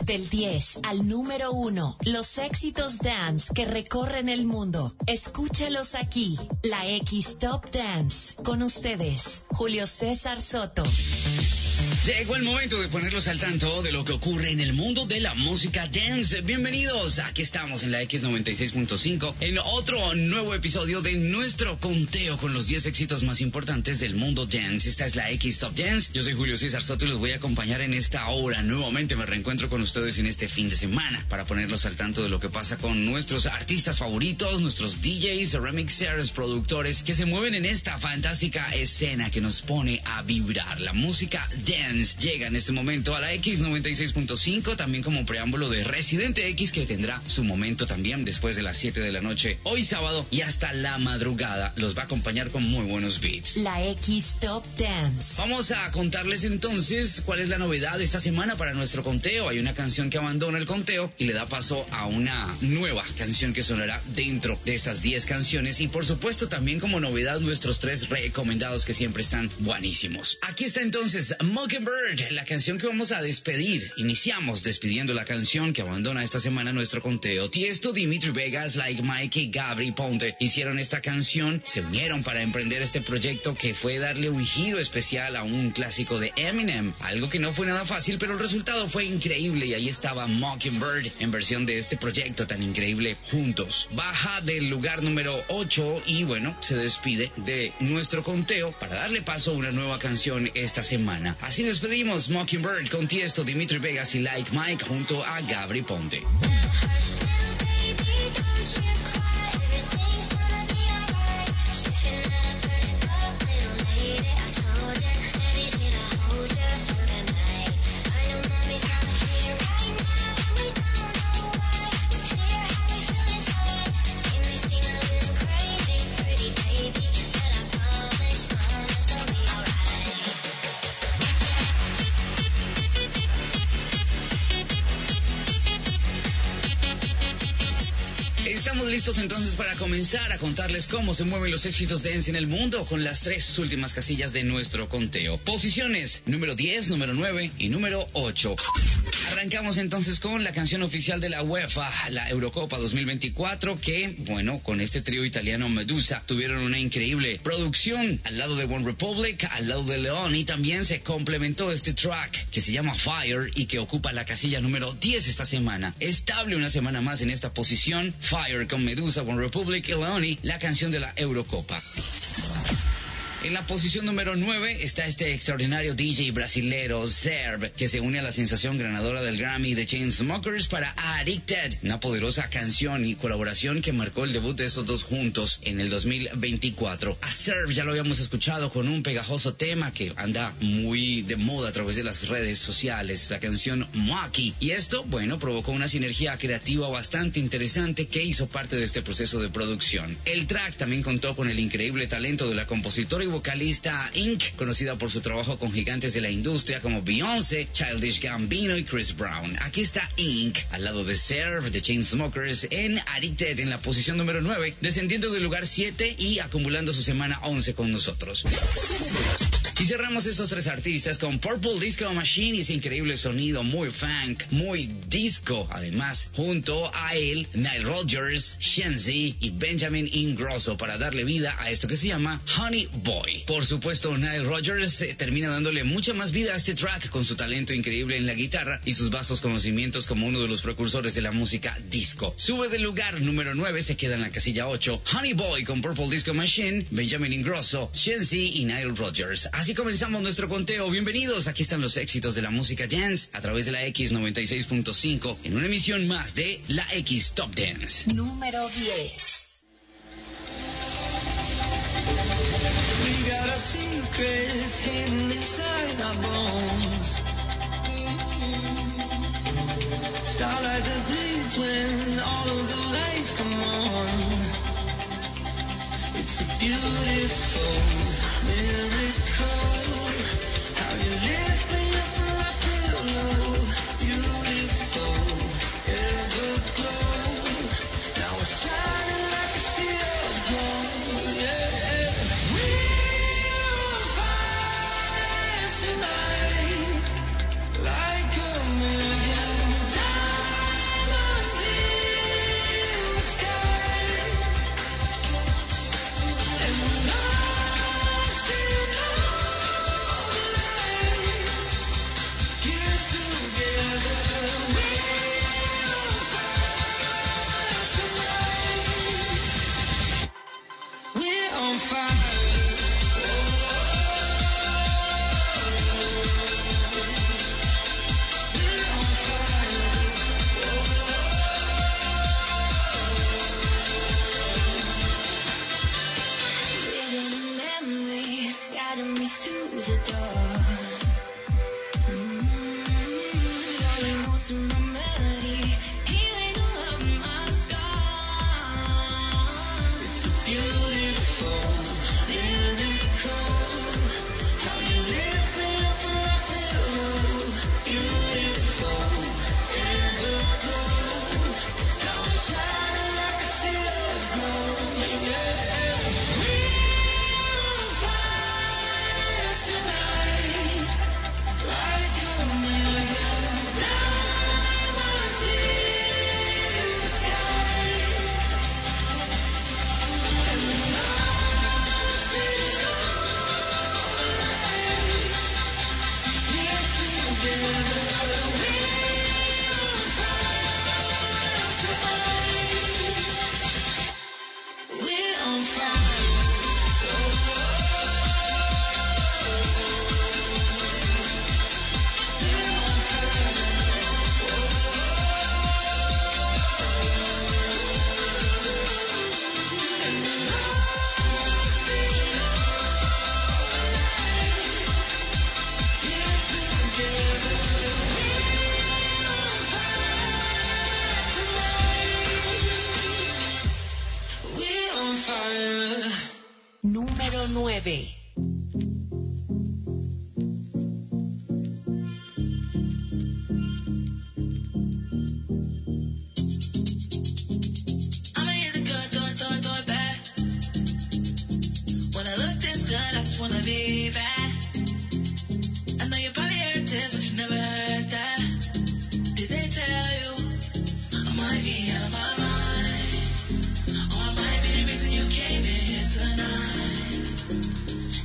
Del 10 al número 1, los éxitos dance que recorren el mundo. Escúchalos aquí, la X Top Dance. Con ustedes, Julio César Soto. Llegó el momento de ponerlos al tanto de lo que ocurre en el mundo de la música dance. Bienvenidos, aquí estamos en la X96.5 en otro nuevo episodio de nuestro conteo con los 10 éxitos más importantes del mundo dance. Esta es la X Top Dance. Yo soy Julio César Soto y los voy a acompañar en esta hora. Nuevamente me reencuentro con ustedes en este fin de semana para ponerlos al tanto de lo que pasa con nuestros artistas favoritos, nuestros DJs, remixers, productores que se mueven en esta fantástica escena que nos pone a vibrar. La música dance llega en este momento a la X96.5, también como preámbulo de Residente X, que tendrá su momento también después de las 7 de la noche, hoy sábado, y hasta la madrugada. Los va a acompañar con muy buenos beats. La X Top Dance. Vamos a contarles entonces cuál es la novedad de esta semana para nuestro conteo. Hay una canción que abandona el conteo y le da paso a una nueva canción que sonará dentro de estas 10 canciones, y por supuesto también como novedad nuestros 3 recomendados que siempre están buenísimos. Aquí está entonces Mockingbird, la canción que vamos a despedir. Iniciamos despidiendo la canción que abandona esta semana nuestro conteo. Tiesto, Dimitri Vegas, Like Mike y Gabry Ponte hicieron esta canción, se unieron para emprender este proyecto que fue darle un giro especial a un clásico de Eminem. Algo que no fue nada fácil, pero el resultado fue increíble, y ahí estaba Mockingbird en versión de este proyecto tan increíble juntos. Baja del lugar número 8 y bueno, se despide de nuestro conteo para darle paso a una nueva canción esta semana. Así despedimos Mockingbird con Tiesto, Dimitri Vegas y Like Mike junto a Gabry Ponte. Estamos listos entonces para comenzar a contarles cómo se mueven los éxitos dance en el mundo con las 3 últimas casillas de nuestro conteo. Posiciones número 10, número 9 y número 8. Arrancamos entonces con la canción oficial de la UEFA, la Eurocopa 2024, que, bueno, con este trío italiano Medusa tuvieron una increíble producción al lado de One Republic, al lado de León, y también se complementó este track que se llama Fire y que ocupa la casilla número 10 esta semana. Estable una semana más en esta posición, Fire con Medusa, One Republic y Leoni, la canción de la Eurocopa. En la posición número 9 está este extraordinario DJ brasilero Zerb, que se une a la sensación ganadora del Grammy de Chainsmokers para Addicted, una poderosa canción y colaboración que marcó el debut de esos dos juntos en el 2024. A Zerb ya lo habíamos escuchado con un pegajoso tema que anda muy de moda a través de las redes sociales, la canción Maki. Y esto, bueno, provocó una sinergia creativa bastante interesante que hizo parte de este proceso de producción. El track también contó con el increíble talento de la compositora y vocalista Ink, conocida por su trabajo con gigantes de la industria como Beyoncé, Childish Gambino y Chris Brown. Aquí está Ink, al lado de Zerb, de Chainsmokers, en Addicted, en la posición número 9, descendiendo del lugar 7 y acumulando su semana 11 con nosotros. Y cerramos estos 3 artistas con Purple Disco Machine y ese increíble sonido muy funk, muy disco. Además, junto a él, Nile Rodgers, Shenzi y Benjamin Ingrosso para darle vida a esto que se llama Honey Boy. Por supuesto, Nile Rodgers termina dándole mucha más vida a este track con su talento increíble en la guitarra y sus vastos conocimientos como uno de los precursores de la música disco. Sube del lugar número 9, se queda en la casilla 8, Honey Boy con Purple Disco Machine, Benjamin Ingrosso, Shenzi y Nile Rodgers. Así comenzamos nuestro conteo. Bienvenidos, aquí están los éxitos de la música dance a través de la X96.5 en una emisión más de la X Top Dance. Número 10. We got a secret hidden inside our bones. Starlight that bleeds when all of the lights come on. It's a beautiful miracle. How you lift me up when I feel low. Beautiful, everglow. Now we're shining like a sea of gold. Yeah. We're on fire tonight, like a million diamonds. to my melody, healing all of my scars. It's a beautiful miracle. How you lift me up when I feel low. Beautiful, everglow. Now I'm shining like a sea of gold. Yeah. We're on fire tonight, like a million diamonds in the sky. And the nothing here together. We're on fire. We're on fire. Número 9. I'ma hit the good, do it bad. When I look this good, I just wanna be bad. I know you probably heard this, but you never heard that. Did they tell you I might be out of my mind? Or I might be the reason you came in here tonight.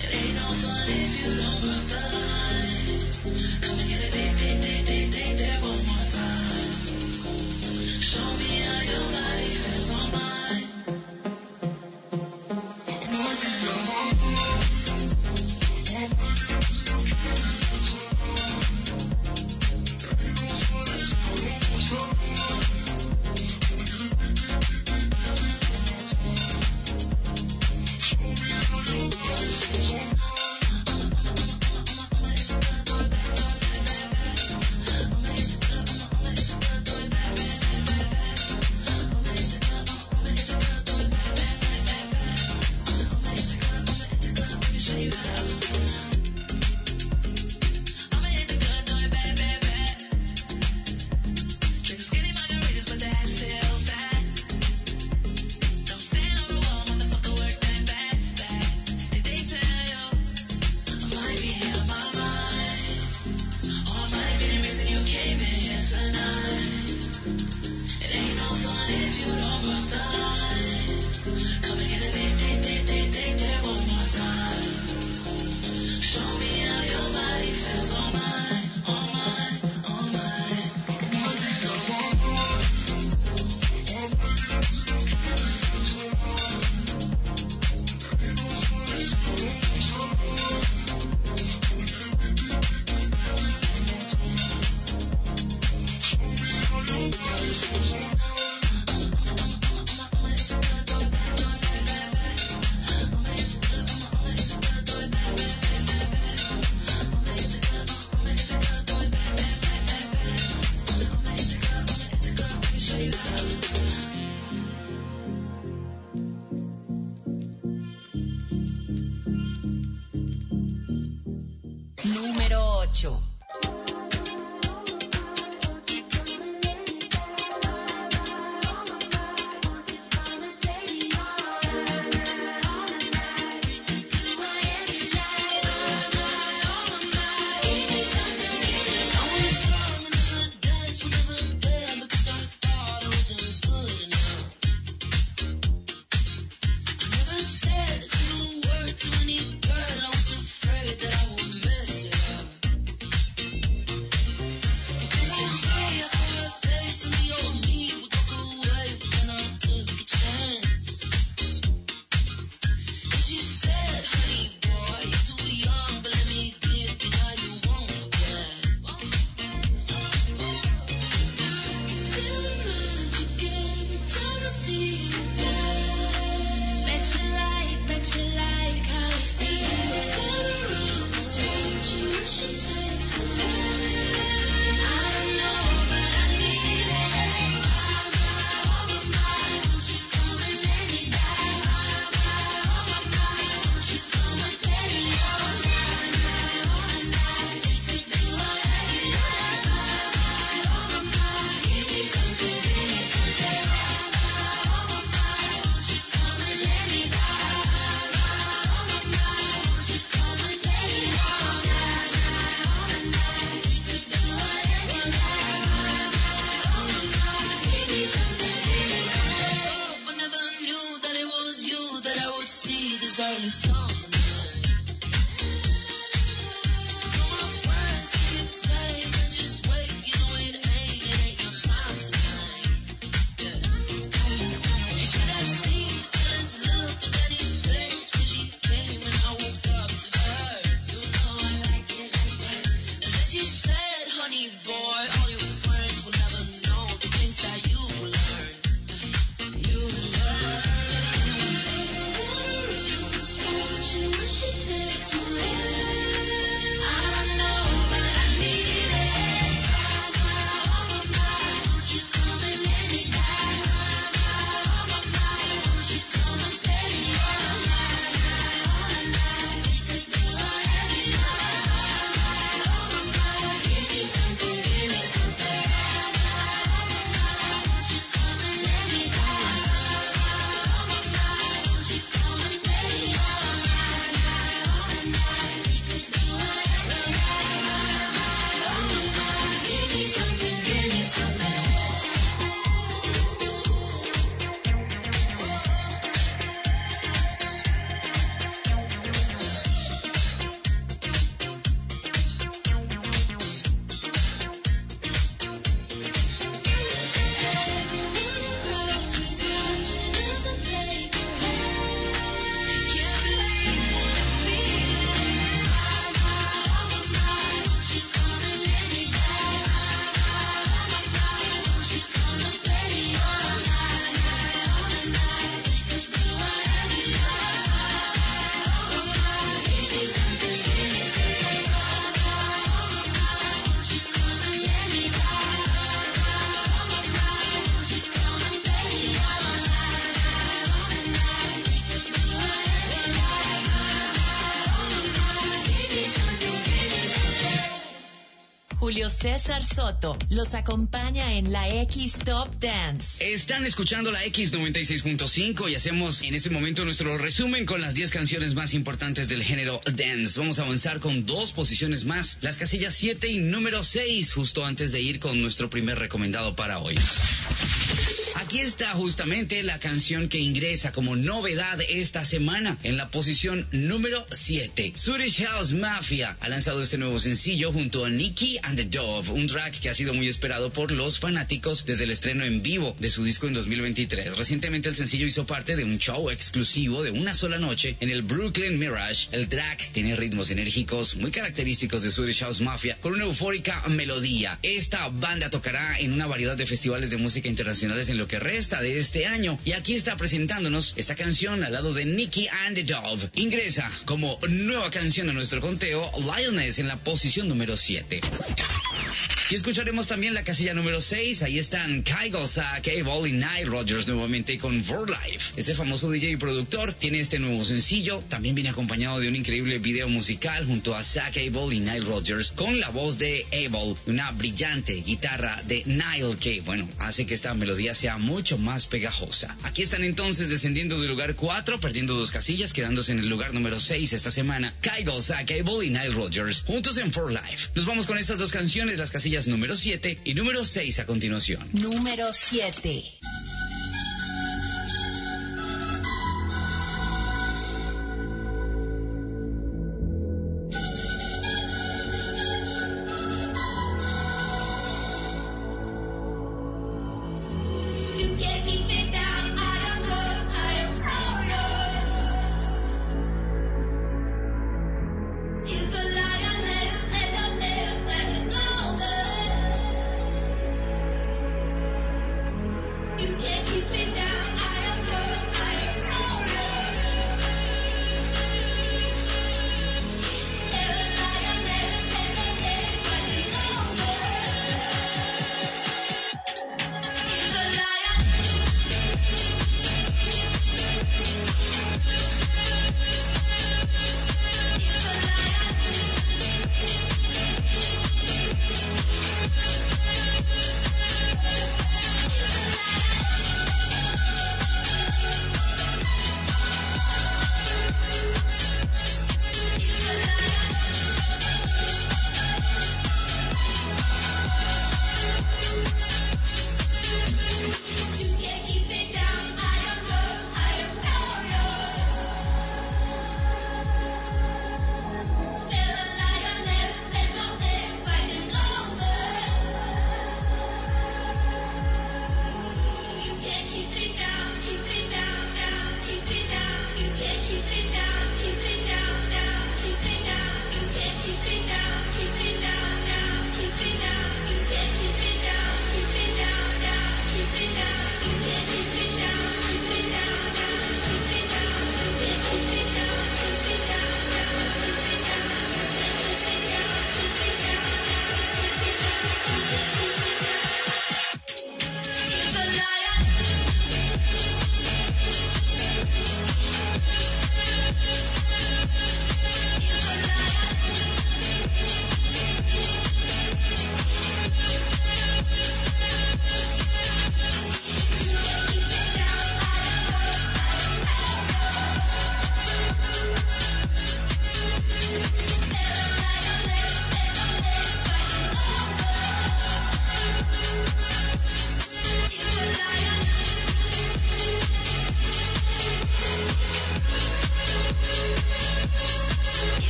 me something. So my friends keep saying, just wait, you know it ain't your time tonight. Yeah. You should have seen his look and his face when she came and I woke up to her. You know I like it like that. And then she said, honey boy, all your friends will never know the things that you will learn. You will learn. When she takes my hand, I don't know, but I need it. Won't you come and let me die? Won't you come and play me all night? We could do whatever you like. Give me something, give me something. Won't you come and let me die? Won't you come and play me all night? Julio César Soto los acompaña en la X Top Dance. Están escuchando la X96.5 y hacemos en este momento nuestro resumen con las 10 canciones más importantes del género dance. Vamos a avanzar con 2 posiciones más, las casillas 7 y número 6, justo antes de ir con nuestro primer recomendado para hoy. Aquí está justamente la canción que ingresa como novedad esta semana en la posición número 7. Swedish House Mafia ha lanzado este nuevo sencillo junto a Nicky and the Dove, un track que ha sido muy esperado por los fanáticos desde el estreno en vivo de su disco en 2023. Recientemente el sencillo hizo parte de un show exclusivo de una sola noche en el Brooklyn Mirage. El track tiene ritmos enérgicos muy característicos de Swedish House Mafia con una eufórica melodía. Esta banda tocará en una variedad de festivales de música internacionales en lo que resta de este año y aquí está presentándonos esta canción al lado de Nicky and the Dove. Ingresa como nueva canción a nuestro conteo Lioness en la posición número 7. Y escucharemos también la casilla número 6. Ahí están Kygo, Zach Abel y Nile Rodgers nuevamente con For Life. Este famoso DJ y productor tiene este nuevo sencillo. También viene acompañado de un increíble video musical junto a Zach Abel y Nile Rodgers con la voz de Abel, una brillante guitarra de Nile que, bueno, hace que esta melodía sea mucho más pegajosa. Aquí están entonces descendiendo del lugar 4, perdiendo 2 casillas, quedándose en el lugar número 6 esta semana. Kygo, Zach Abel y Nile Rodgers juntos en For Life. Nos vamos con estas 2 canciones, las casillas número 7 y número 6 a continuación. Número 7.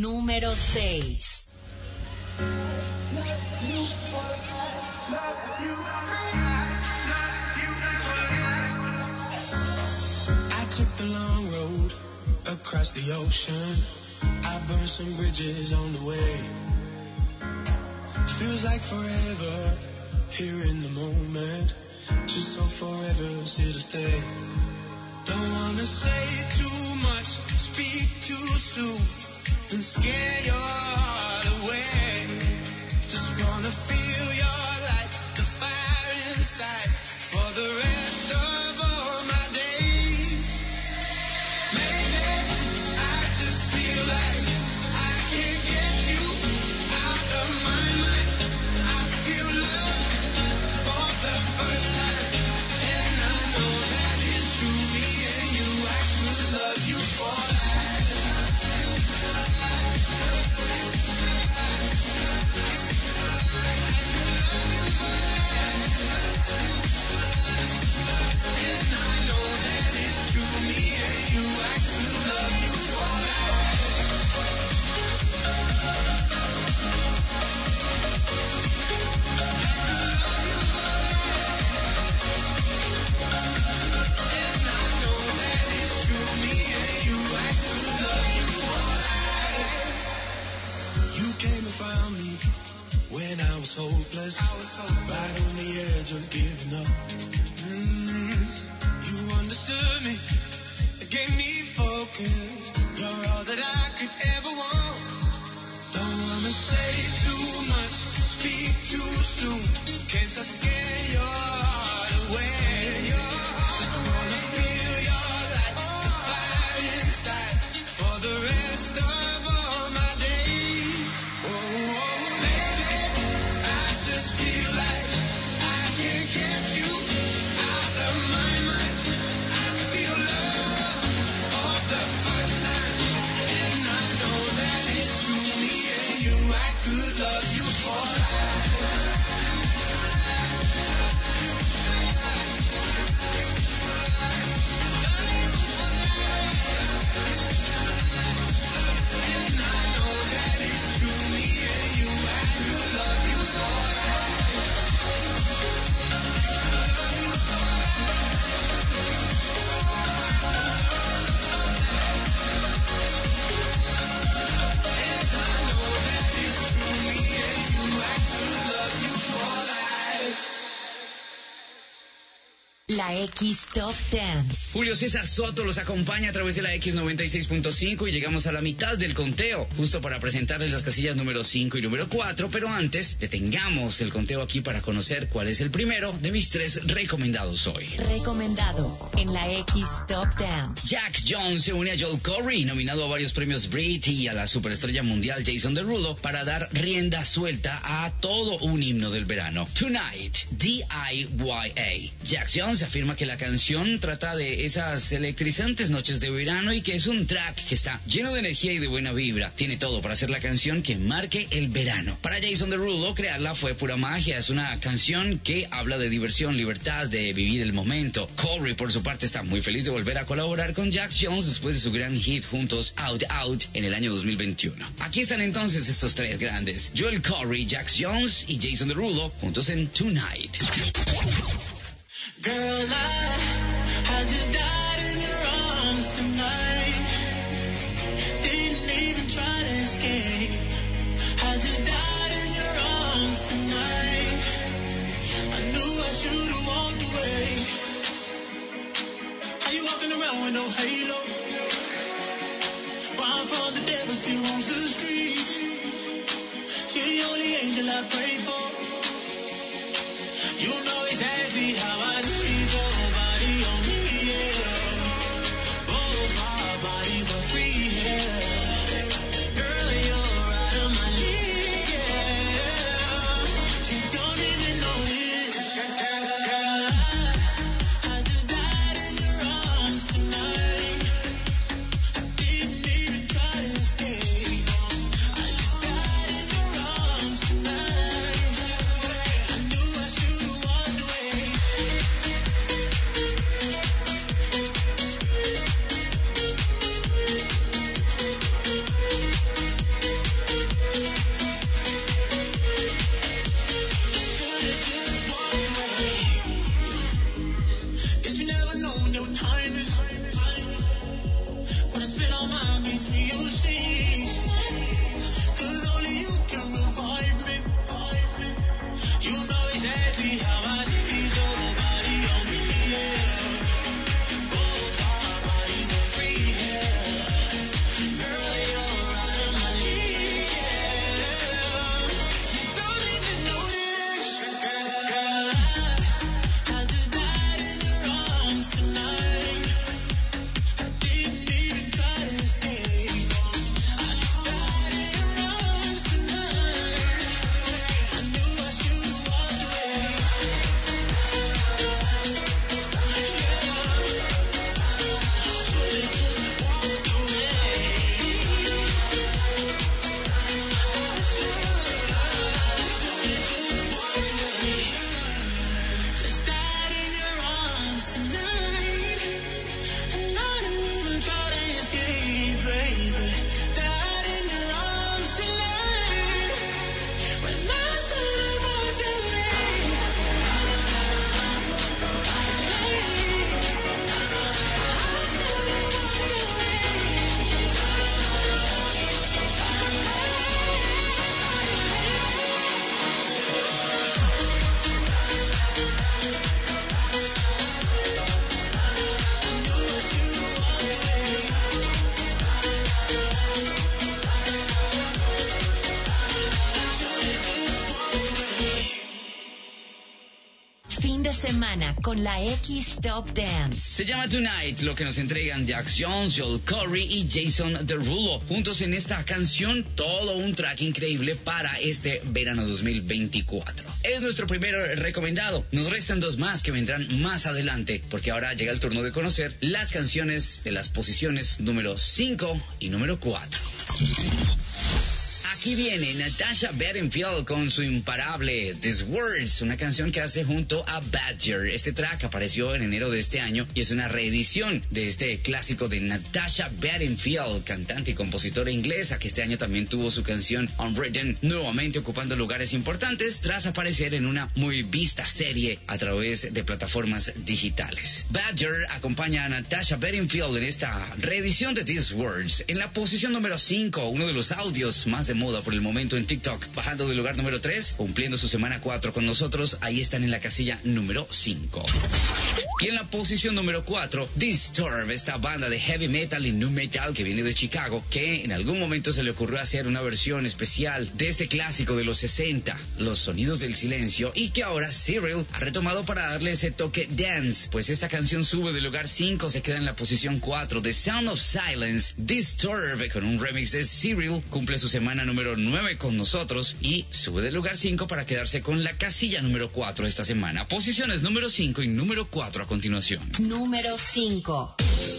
número 6. I took the long road across the ocean. I burned some bridges on the way. Feels like forever here in the moment. Just so forever here to stay. Don't wanna say too much, speak too soon, and scare your heart away. Just wanna feel your light, the fire inside, for the rest of all my days. Maybe I just feel like I can't get you out of my mind. I feel love for the first time, and I know that it's true. Me and you, I could love you for life. And I know that it's true. Me and you, I could love you for life. And I know that it's true. Me and you, I could love you for life. You came and found me when I was hopeless. Right on the edge of giving up. You understood me, gave me focus. You're all that I could ever want. Don't wanna say too much, speak too soon, in case I scare your heart away. Just wanna feel your light, the fire inside, for the rest of all my days. Oh, baby, I just feel like I can't get you out of my mind. I feel love for the first time, and I know that it's true. Me and you, I could love you for life. And I know that it's true. Me and you, I could love you for life. And I know that it's true. Me and you, I could love you for life. La X Top Dance. Julio César Soto los acompaña a través de la X96.5 y llegamos a la mitad del conteo, justo para presentarles las casillas número 5 y número 4, pero antes detengamos el conteo aquí para conocer cuál es el primero de mis 3 recomendados hoy. Recomendado en la X Top Dance. Jack Jones se une a Joel Corry, nominado a varios premios Brit, y a la superestrella mundial Jason Derulo para dar rienda suelta a todo un himno del verano. Tonight, D.I.Y.A. Jack Jones afirma que la canción trata de esas electrizantes noches de verano y que es un track que está lleno de energía y de buena vibra. Tiene todo para ser la canción que marque el verano. Para Jason Derulo, crearla fue pura magia. Es una canción que habla de diversión, libertad, de vivir el momento. Corey, por su parte, está muy feliz de volver a colaborar con Jack Jones después de su gran hit juntos Out Out en el año 2021. Aquí están entonces estos 3 grandes: Joel Corry, Jack Jones y Jason Derulo juntos en Tonight. Girl, I just died in your arms tonight. Didn't even try to escape. I just died in your arms tonight. I knew I should have walked away. How you walking around with no halo? Run from the devil, still roams the streets. You're the only angel I pray for. You know exactly how I need your body on me, yeah. Both our bodies are free, yeah. Girl, you're out of my league, yeah. You don't even know this. Girl, I just died in your arms tonight. I didn't even try to escape. I just died in your arms tonight. I knew I should have walked con la X Top Dance. Se llama Tonight, lo que nos entregan Jax Jones, Joel Corey y Jason Derulo. Juntos en esta canción, todo un track increíble para este verano 2024. Es nuestro primer recomendado. Nos restan dos más que vendrán más adelante, porque ahora llega el turno de conocer las canciones de las posiciones número 5 y número 4. Aquí viene Natasha Bedingfield con su imparable These Words, una canción que hace junto a Badger. Este track apareció en enero de este año y es una reedición de este clásico de Natasha Bedingfield, cantante y compositora inglesa que este año también tuvo su canción Unwritten, nuevamente ocupando lugares importantes tras aparecer en una muy vista serie a través de plataformas digitales. Badger acompaña a Natasha Bedingfield en esta reedición de These Words. En la posición número 5, uno de los audios más de moda por el momento en TikTok, bajando del lugar número 3, cumpliendo su semana 4 con nosotros. Ahí están en la casilla número 5. Y en la posición número 4, Disturbed, esta banda de heavy metal y nu metal que viene de Chicago, que en algún momento se le ocurrió hacer una versión especial de este clásico de los 60, Los Sonidos del Silencio, y que ahora Cyril ha retomado para darle ese toque dance, pues esta canción sube del lugar 5, se queda en la posición 4. The Sound of Silence, Disturbed, con un remix de Cyril, cumple su semana número 9 con nosotros y sube del lugar 5 para quedarse con la casilla número 4 esta semana. Posiciones número 5 y número 4 a continuación. Número 5.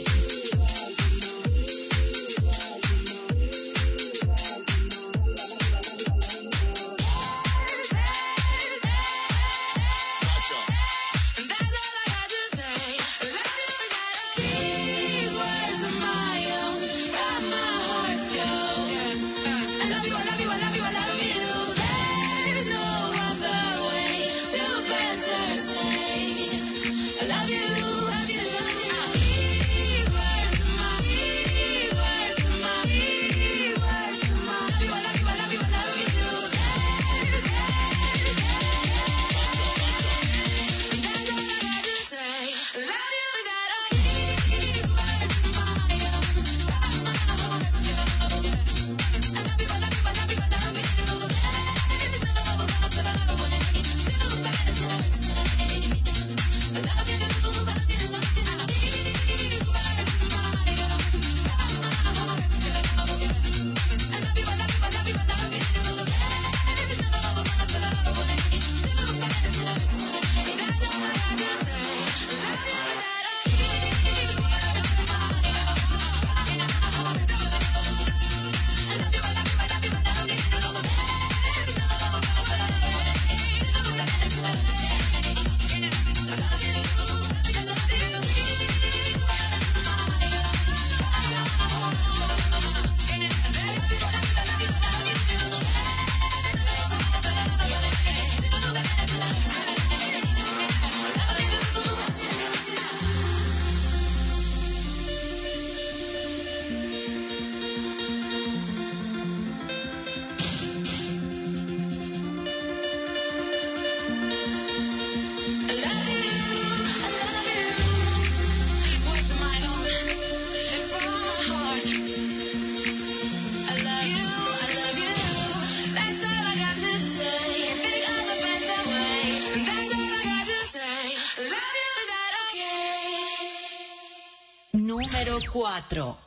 Número 4.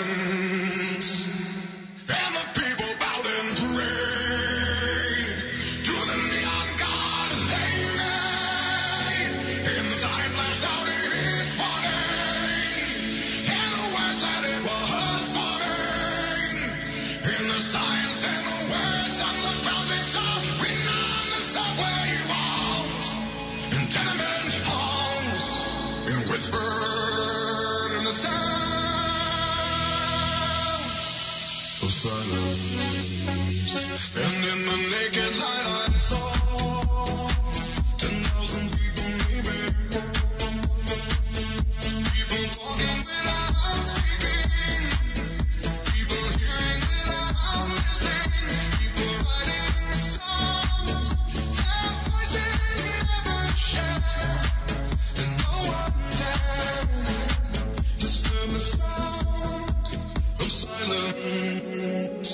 silence. And the people bowed and prayed to the neon god they made. And the sign flashed out its warning, and the words that it was forming. And the signs and the words on the trumpets are written on the subway walls and tenement halls, and whispered in the sound of silence. And in the naked light I saw 10,000 people maybe, people talking without speaking, people hearing without listening, people writing songs their voices never share, and no one dared disturb the sound of silence.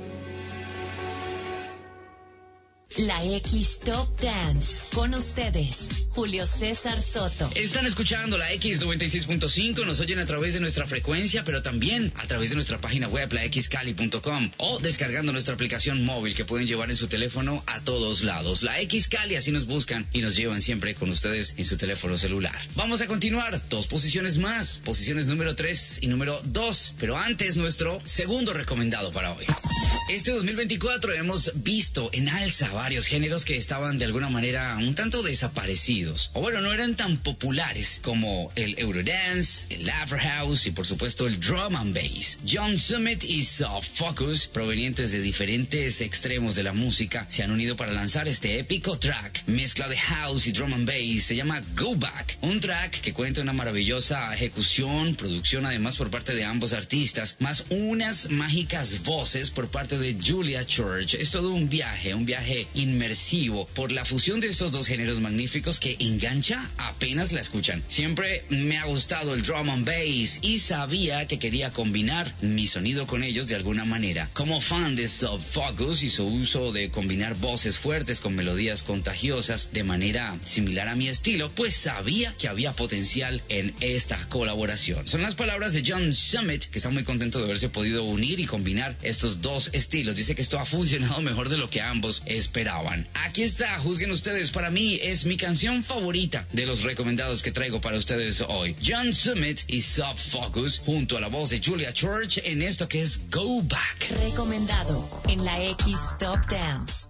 La X Top Dance. Con ustedes, Julio César Soto. Están escuchando la X96.5, nos oyen a través de nuestra frecuencia, pero también a través de nuestra página web, laxcali.com, o descargando nuestra aplicación móvil que pueden llevar en su teléfono a todos lados. La X Cali, así nos buscan y nos llevan siempre con ustedes en su teléfono celular. Vamos a continuar, 2 posiciones más, posiciones número 3 y número 2, pero antes nuestro segundo recomendado para hoy. Este 2024 hemos visto en alza varios géneros que estaban de alguna manera un tanto desaparecidos, o bueno, no eran tan populares como el Eurodance, el Afro House y por supuesto el Drum and Bass. John Summit y Soft Focus, provenientes de diferentes extremos de la música, se han unido para lanzar este épico track, mezcla de house y drum and bass. Se llama Go Back, un track que cuenta una maravillosa ejecución, producción además por parte de ambos artistas, más unas mágicas voces por parte de Julia Church. Es todo un viaje inmersivo por la fusión de estos dos géneros magníficos que engancha apenas la escuchan. Siempre me ha gustado el drum and bass y sabía que quería combinar mi sonido con ellos de alguna manera. Como fan de Soft Focus y su uso de combinar voces fuertes con melodías contagiosas de manera similar a mi estilo, pues sabía que había potencial en esta colaboración. Son las palabras de John Summit, que está muy contento de haberse podido unir y combinar estos dos estilos. Dice que esto ha funcionado mejor de lo que ambos esperaban. Aquí está, juzguen ustedes. Para mí es mi canción favorita de los recomendados que traigo para ustedes hoy. John Summit y Soft Focus junto a la voz de Julia Church en esto que es Go Back. Recomendado en la X Top Dance.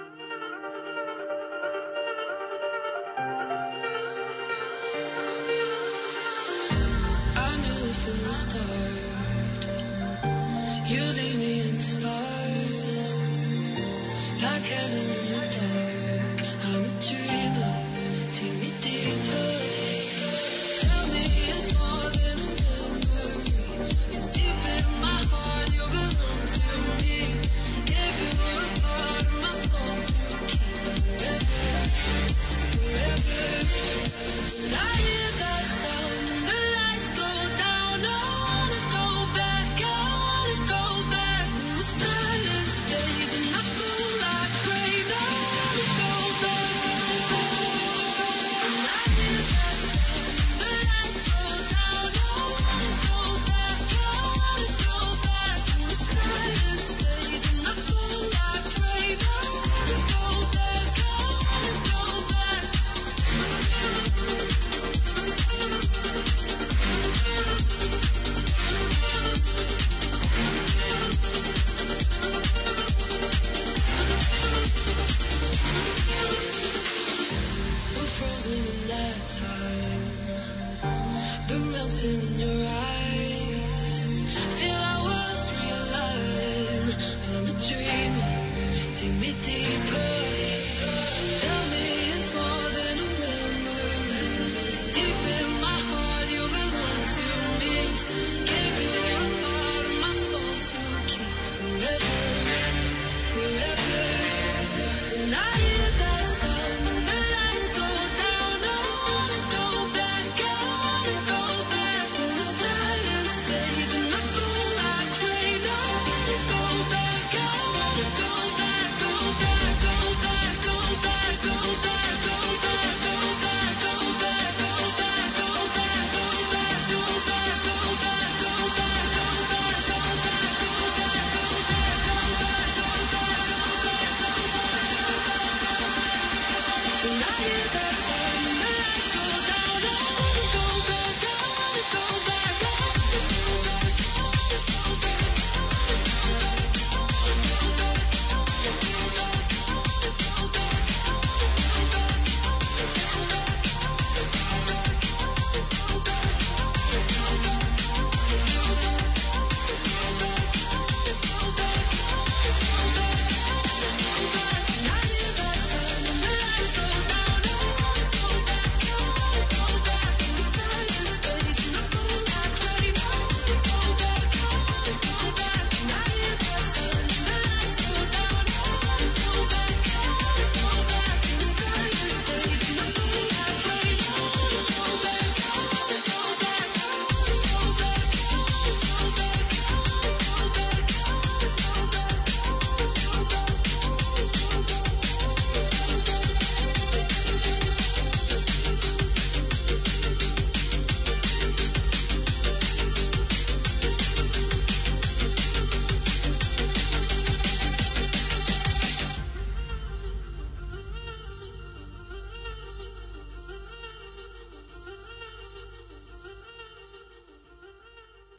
I knew it from the start. You leave me in the stars, like heaven in the dark. I'm a dreamer, take me deeper. Tell me it's more than a memory. It's deep in my heart, you belong to me. Gave you a part of my soul to keep forever, forever. When I hear that sound and the lights go down, I wanna go back, I wanna go back. When the silence fades and I feel like rain, I wanna go back.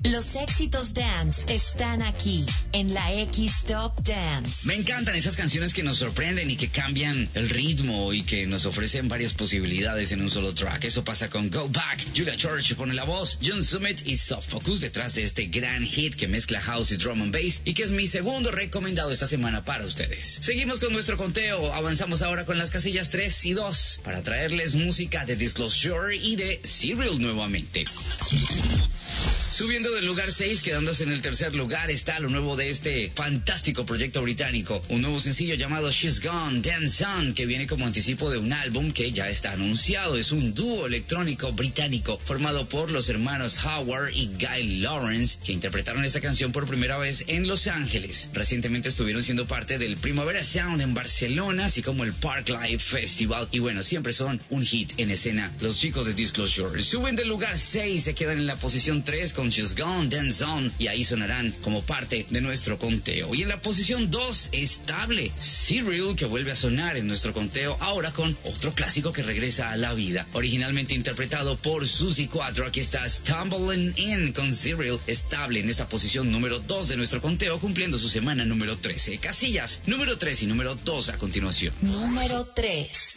Los éxitos dance están aquí en la X Top Dance. Me encantan esas canciones que nos sorprenden y que cambian el ritmo y que nos ofrecen varias posibilidades en un solo track. Eso pasa con Go Back. Julia Church pone la voz, John Summit y Soft Focus detrás de este gran hit que mezcla house y drum and bass y que es mi segundo recomendado esta semana para ustedes. Seguimos con nuestro conteo. Avanzamos ahora con las casillas 3 y 2 para traerles música de Disclosure y de Serial nuevamente. Subiendo del lugar 6, quedándose en el tercer lugar, está lo nuevo de este fantástico proyecto británico. Un nuevo sencillo llamado She's Gone, Dance On, que viene como anticipo de un álbum que ya está anunciado. Es un dúo electrónico británico formado por los hermanos Howard y Guy Lawrence, que interpretaron esta canción por primera vez en Los Ángeles. Recientemente estuvieron siendo parte del Primavera Sound en Barcelona, así como el Park Live Festival. Y bueno, siempre son un hit en escena los chicos de Disclosure. Suben del lugar 6, se quedan en la posición 3 con She's Gone, Dance On, y ahí sonarán como parte de nuestro conteo. Y en la posición 2, estable, Serial, que vuelve a sonar en nuestro conteo, ahora con otro clásico que regresa a la vida. Originalmente interpretado por Suzy 4, aquí está Stumbling In con Serial, estable en esta posición número 2 de nuestro conteo, cumpliendo su semana número 13. Casillas número 3 y número 2 a continuación. Número 3.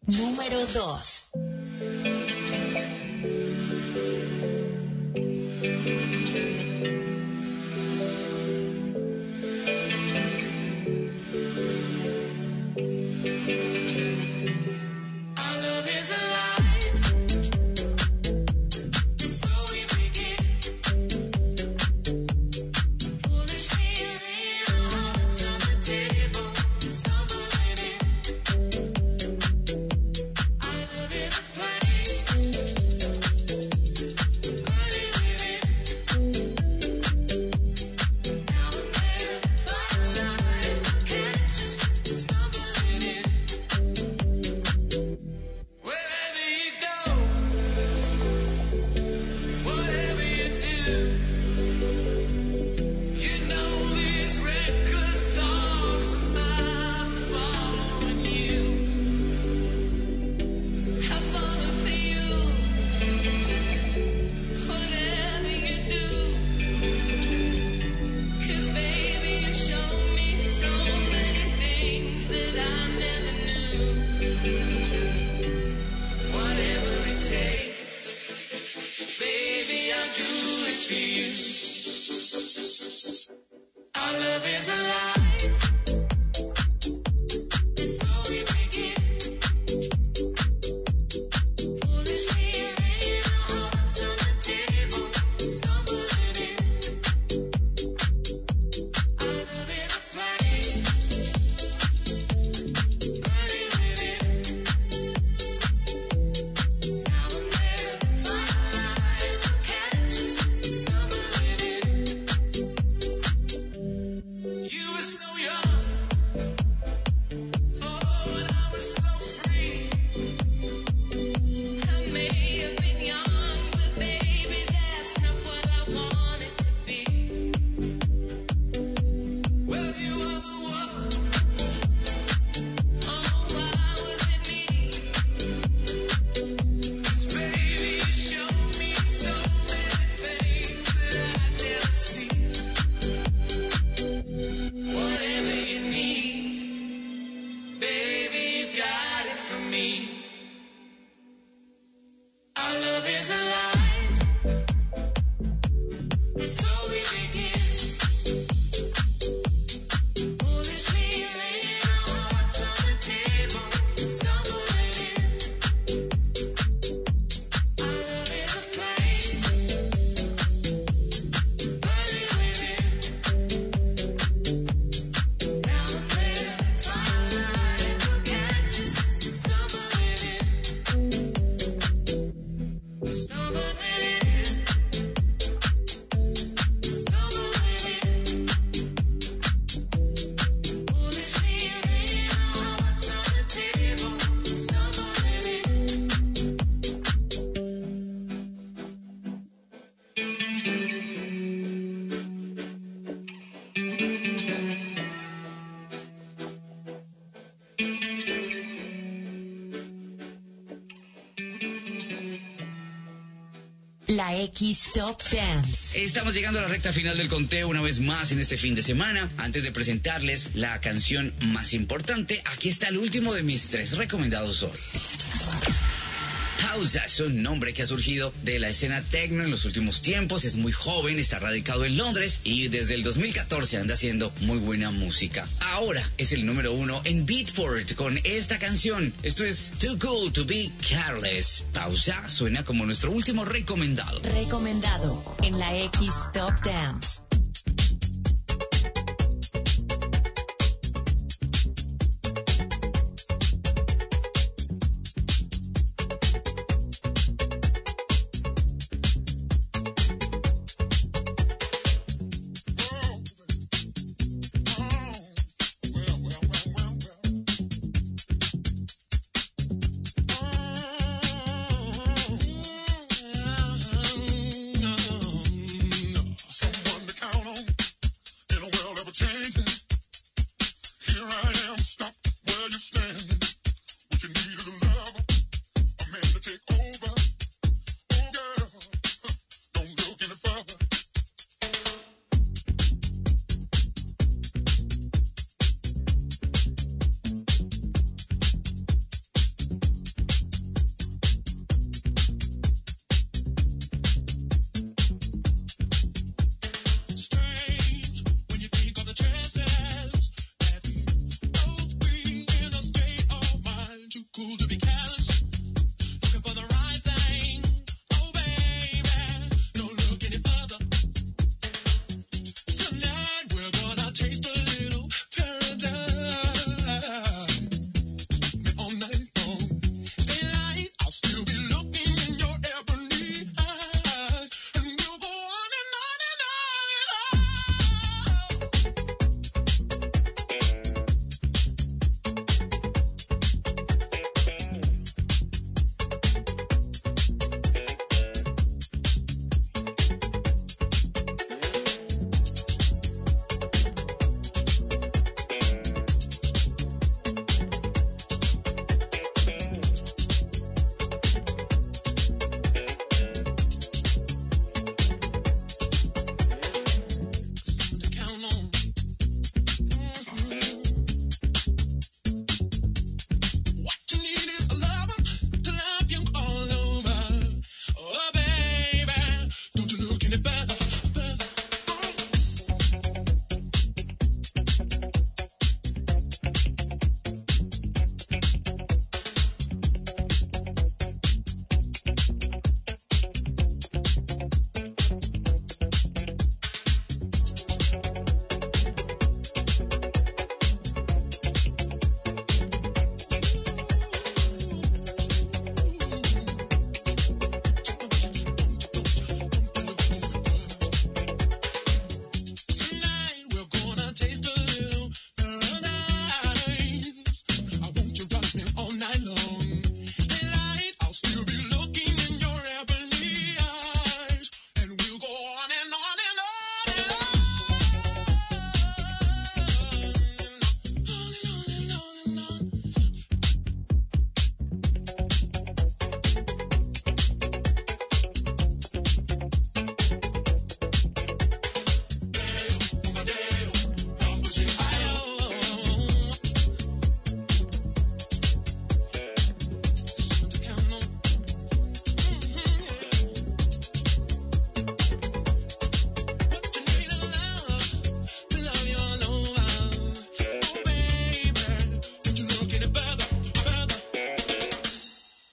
Número 2. La X Top Dance. Estamos llegando a la recta final del conteo una vez más en este fin de semana. Antes de presentarles la canción más importante, aquí está el último de mis 3 recomendados hoy. Pausa es un nombre que ha surgido de la escena techno en los últimos tiempos. Es muy joven, está radicado en Londres y desde el 2014 anda haciendo muy buena música. Ahora es el número 1 en Beatport con esta canción. Esto es Too Cool to Be Careless. Pausa suena como nuestro último recomendado. Recomendado en la X Top Dance. Someone to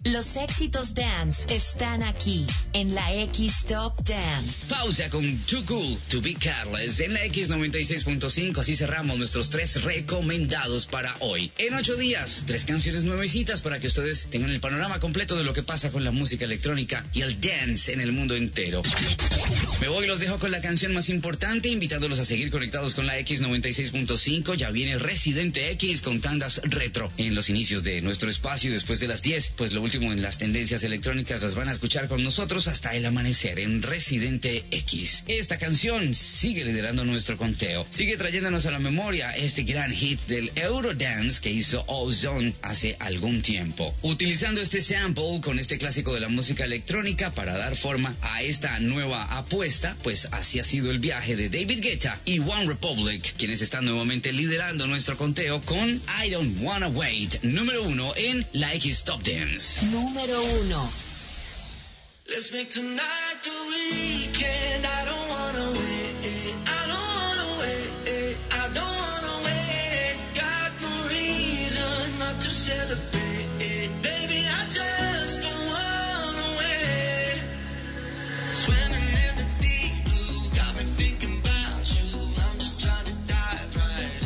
Los éxitos dance están aquí en la X Top Dance. Pausa con Too Cool to Be Careless en la X96.5. Así cerramos nuestros 3 recomendados para hoy. En 8 días, 3 canciones nuevecitas para que ustedes tengan el panorama completo de lo que pasa con la música electrónica y el dance en el mundo entero. Me voy y los dejo con la canción más importante, invitándolos a seguir conectados con la X96.5. Ya viene Residente X con tandas retro en los inicios de nuestro espacio. Después de las 10, pues lo último en las tendencias electrónicas las van a escuchar con nosotros hasta el amanecer en Residente X. Esta canción sigue liderando nuestro conteo, sigue trayéndonos a la memoria este gran hit del Eurodance que hizo Ozone hace algún tiempo. Utilizando este sample con este clásico de la música electrónica para dar forma a esta nueva apuesta, pues así ha sido el viaje de David Guetta y One Republic, quienes están nuevamente liderando nuestro conteo con I Don't Wanna Wait, número 1 en la X Top Dance. Número 1. Let's make tonight the weekend. I don't wanna wait. I don't wanna wait. I don't wanna wait. Got no reason not to celebrate. Baby, I just don't wanna wait. Swimming in the deep blue, got me thinking about you. I'm just trying to dive right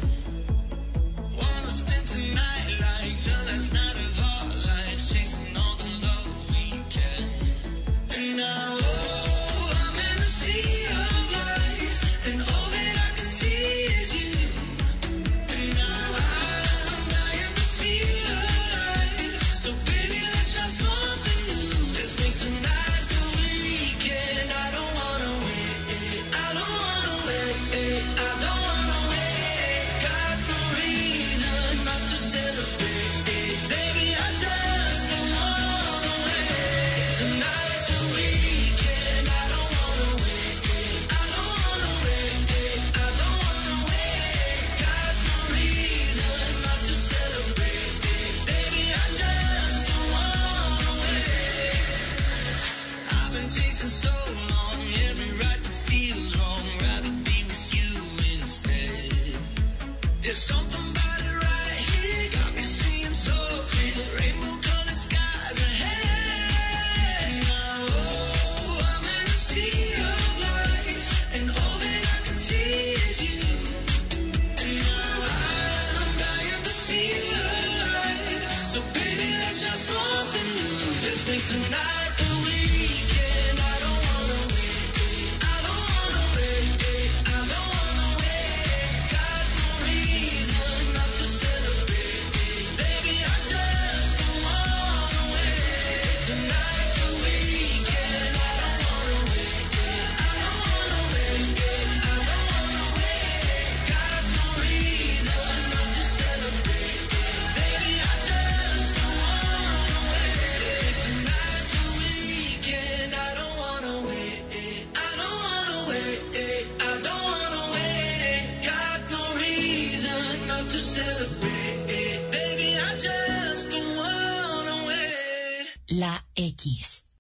in. Wanna spend tonight like the last night of our lives, chasing all the love we can. And now, oh, I'm in the sea of lights, and all that I can see is you. And now I'm dying to feel alive. So baby, let's try something new. Let's make tonight the weekend. I don't wanna wait. I don't wanna wait. I don't wanna wait. Got no reason not to celebrate. Baby, I just don't wanna wait. Tonight's the weekend. I don't wanna wait. I don't wanna wait. I don't wanna wait. Got no reason not to celebrate. Baby, I just don't wanna wait. I've been chasing so long, every right that feels wrong. Rather be with you instead. There's something about it right here, got me seeing so clear. Rainbow-colored skies ahead. Now, oh, I'm in a sea of lights, and all that I can see is you. And now I'm dying to feel alive. So baby, let's try something new. Let's make tonight the weekend. I don't wanna wait. I don't wanna wait. I don't wanna wait. Got no reason not to celebrate. Baby, I just don't wanna wait. Tonight's the weekend. I don't wanna wait. I don't wanna wait. I don't wanna wait. Got no reason not to celebrate. Baby, I just don't wanna wait. Tonight's the weekend. I don't wanna wait. I don't wanna wait. I don't wanna wait. Got no reason not to celebrate. Baby, I just don't wanna wait. La X.